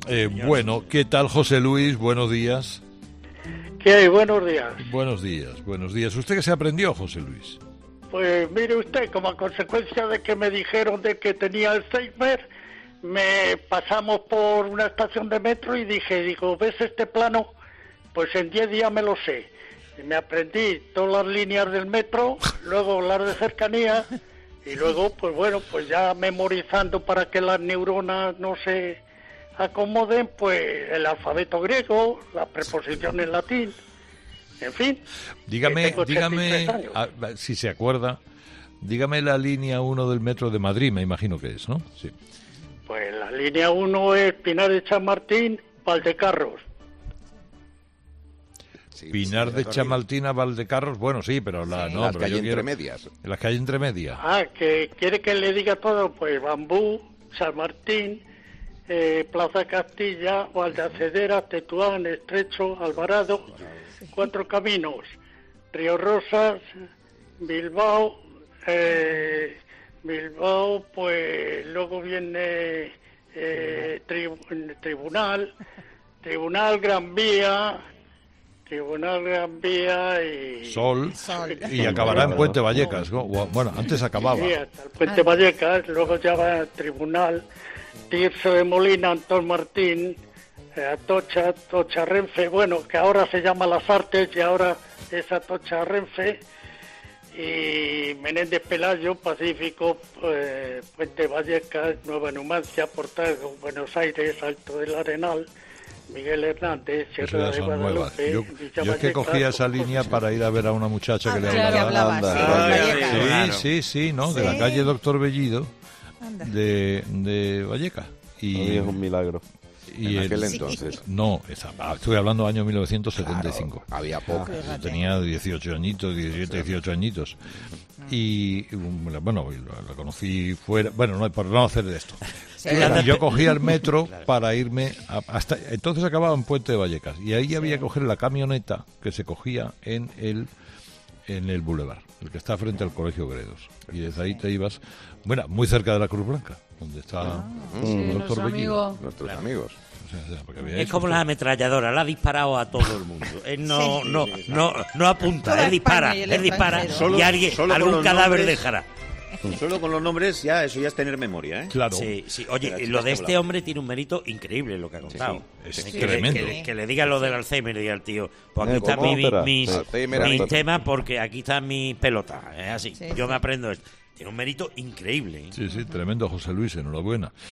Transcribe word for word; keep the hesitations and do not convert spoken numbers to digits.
Eh, bueno, ¿qué tal, José Luis? Buenos días. ¿Qué hay? Buenos días. Buenos días, buenos días. ¿Usted qué se aprendió, José Luis? Pues mire usted, como a consecuencia de que me dijeron de que tenía Alzheimer, me pasamos por una estación de metro y dije, digo, ¿ves este plano? Pues en diez días me lo sé. Y me aprendí todas las líneas del metro, luego las de cercanía, y luego, pues bueno, pues ya memorizando para que las neuronas no se acomoden, pues el alfabeto griego, la preposición en latín, en fin. Dígame, dígame, a, si se acuerda, dígame la línea uno del metro de Madrid, me imagino que es, ¿no? Sí. Pues la línea uno es Pinar de Chamartín, Valdecarros. Sí, Pinar sí, de Chamartín a Valdecarros, bueno, sí, pero la, sí, no, las pero calles yo quiero, intermedias. En las calles intermedias. Ah, que quiere que le diga todo, pues Bambú, San Martín, eh, Plaza Castilla, Valdeacedera, Tetuán, Estrecho, Alvarado, Cuatro Caminos, Río Rosas, Bilbao, eh, Bilbao, pues luego viene eh, tri- Tribunal, Tribunal Gran Vía, Tribunal Gran Vía y... Sol, Sol. Y acabará en Puente Vallecas, ¿no? Bueno, antes acababa. Sí, hasta el Puente Vallecas, luego ya va Tribunal, Tirso de Molina, Antón Martín, eh, Atocha, Atocha Renfe, bueno, que ahora se llama Las Artes y ahora es Atocha Renfe, y Menéndez Pelayo, Pacífico, eh, Puente Vallecas, Nueva Numancia, Portal, Buenos Aires, Alto del Arenal, Miguel Hernández, Sierra de Guadalupe, yo, yo es que cogía esa línea para ir a ver a una muchacha ah, que claro, le hablaba. hablaba, sí, ah, sí, sí, sí, ¿no? De ¿sí? La calle Doctor Bellido de, de Vallecas. Y es un milagro. Y en aquel el, entonces. No, estoy hablando del año mil novecientos setenta y cinco. Claro, había poco. Yo tenía dieciocho añitos, diecisiete, dieciocho añitos. Y bueno, la conocí fuera. Bueno, no, por no hacer de esto. Sí, y yo cogía el metro para irme a, hasta entonces acababa en Puente de Vallecas y ahí había que coger la camioneta que se cogía en el en el Boulevard, el que está frente al Colegio Gredos, y desde ahí te ibas, bueno, muy cerca de la Cruz Blanca, donde está ah, sí, el doctor Bellido. Nuestros claro. amigos. O sea, o sea, es como la ametralladora, la ha disparado a todo el mundo. Él no, sí. no, no, no apunta, él dispara, él dispara solo, y alguien, algún cadáver nombres, dejará. Solo con los nombres ya, eso ya es tener memoria, ¿eh? Claro. Sí, sí. Oye, lo de este hombre tiene un mérito increíble lo que ha contado. Sí, sí. Es que, tremendo. Que, que, que le diga lo del Alzheimer y al tío, pues aquí está mi, mi, mis, mis temas porque aquí están mis pelotas, es así. Sí, Yo sí. me aprendo esto. Tiene un mérito increíble, ¿eh? Sí, sí, tremendo, José Luis, enhorabuena.